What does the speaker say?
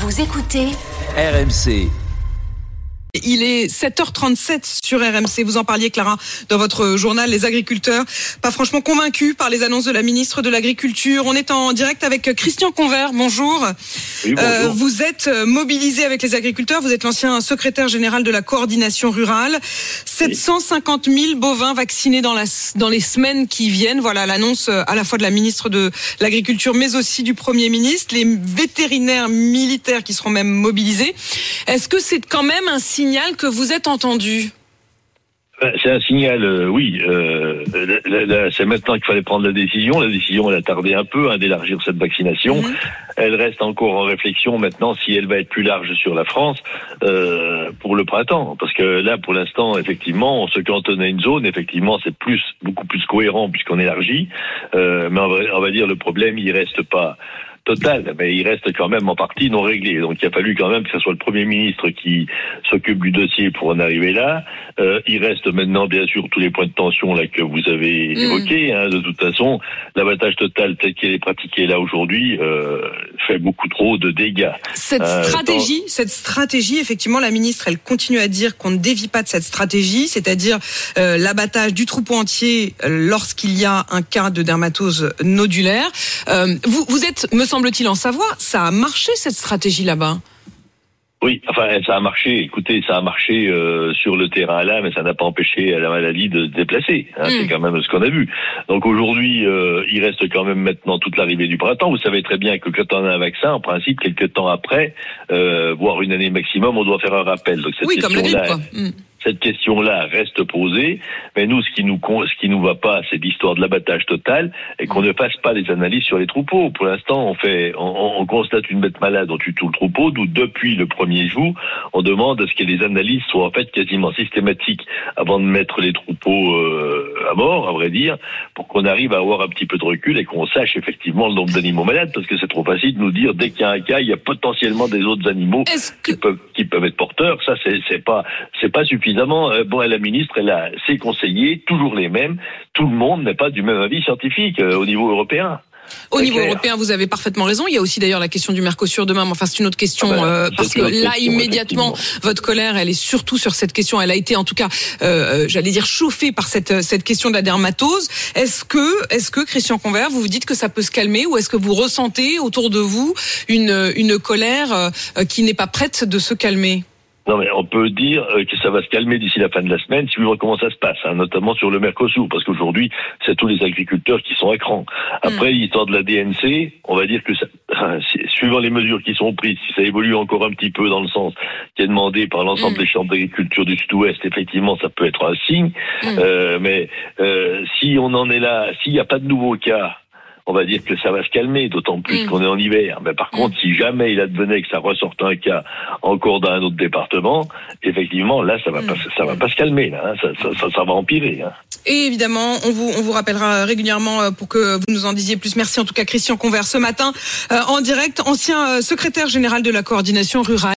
Vous écoutez RMC. Il est 7h37 sur RMC. Vous en parliez, Clara, dans votre journal. Les agriculteurs, pas franchement convaincus par les annonces de la ministre de l'Agriculture. On est en direct avec Christian Convert. Bonjour. Oui, bonjour. Vous êtes mobilisé avec les agriculteurs. Vous êtes l'ancien secrétaire général de la coordination rurale. 750 000 bovins vaccinés dans les semaines qui viennent. Voilà l'annonce à la fois de la ministre de l'Agriculture, mais aussi du Premier ministre. Les vétérinaires militaires qui seront même mobilisés. Est-ce que c'est quand même un signal que vous êtes entendu? C'est un signal, oui. C'est maintenant qu'il fallait prendre la décision. La décision, elle a tardé un peu d'élargir cette vaccination. Elle reste encore en réflexion maintenant si elle va être plus large sur la France pour le printemps. Parce que là, pour l'instant, effectivement, on se cantonne à une zone. Effectivement, c'est beaucoup plus cohérent puisqu'on élargit. Mais on va dire le problème, il reste pas total, mais il reste quand même en partie non réglé. Donc il a fallu quand même que ce soit le Premier ministre qui s'occupe du dossier pour en arriver là. Il reste maintenant bien sûr tous les points de tension là que vous avez évoqués. De toute façon, l'abattage total tel qu'il est pratiqué là aujourd'hui fait beaucoup trop de dégâts. Cette stratégie, effectivement, la ministre, elle continue à dire qu'on ne dévie pas de cette stratégie, c'est-à-dire l'abattage du troupeau entier lorsqu'il y a un cas de dermatose nodulaire. Vous êtes, me semble-t-il, en Savoie, ça a marché cette stratégie là-bas? Oui, enfin, ça a marché. Écoutez, ça a marché sur le terrain là, mais ça n'a pas empêché la maladie de se déplacer. C'est quand même ce qu'on a vu. Donc aujourd'hui, il reste quand même maintenant toute l'arrivée du printemps. Vous savez très bien que quand on a un vaccin, en principe, quelques temps après, voire une année maximum, on doit faire un rappel. Donc cette comme la grippe, quoi. Cette question-là reste posée, mais nous, ce qui nous va pas, c'est l'histoire de l'abattage total et qu'on ne fasse pas les analyses sur les troupeaux. Pour l'instant, on constate une bête malade, on tue tout le troupeau, d'où depuis le premier jour, on demande à ce que les analyses soient en fait quasiment systématiques avant de mettre les troupeaux à mort, à vrai dire, pour qu'on arrive à avoir un petit peu de recul et qu'on sache effectivement le nombre d'animaux malades, parce que c'est trop facile de nous dire dès qu'il y a un cas, il y a potentiellement des autres animaux qui peuvent être porteurs. Ça, c'est pas suffisant. Bon, la ministre, elle a ses conseillers, toujours les mêmes. Tout le monde n'est pas du même avis scientifique au niveau européen. Au niveau européen, vous avez parfaitement raison. Il y a aussi d'ailleurs la question du Mercosur demain. Mais enfin, c'est une autre question parce que là, immédiatement, votre colère, elle est surtout sur cette question. Elle a été, en tout cas, j'allais dire chauffée par cette question de la dermatose. Est-ce que Christian Convert, vous dites que ça peut se calmer, ou est-ce que vous ressentez autour de vous une colère qui n'est pas prête de se calmer? Non, mais on peut dire que ça va se calmer d'ici la fin de la semaine, suivant comment ça se passe, notamment sur le Mercosur, parce qu'aujourd'hui, c'est tous les agriculteurs qui sont à cran. Après, l'histoire de la DNC, on va dire que suivant les mesures qui sont prises, si ça évolue encore un petit peu dans le sens qui est demandé par l'ensemble des chambres d'agriculture du Sud-Ouest, effectivement, ça peut être un signe. Mais si on en est là, s'il n'y a pas de nouveaux cas, on va dire que ça va se calmer, d'autant plus qu'on est en hiver. Mais par contre, si jamais il advenait que ça ressorte un cas encore dans un autre département, effectivement, là, ça va pas se calmer, là. Ça va empirer. Et évidemment, on vous rappellera régulièrement pour que vous nous en disiez plus. Merci en tout cas, Christian Convert, ce matin, en direct, ancien secrétaire général de la coordination rurale.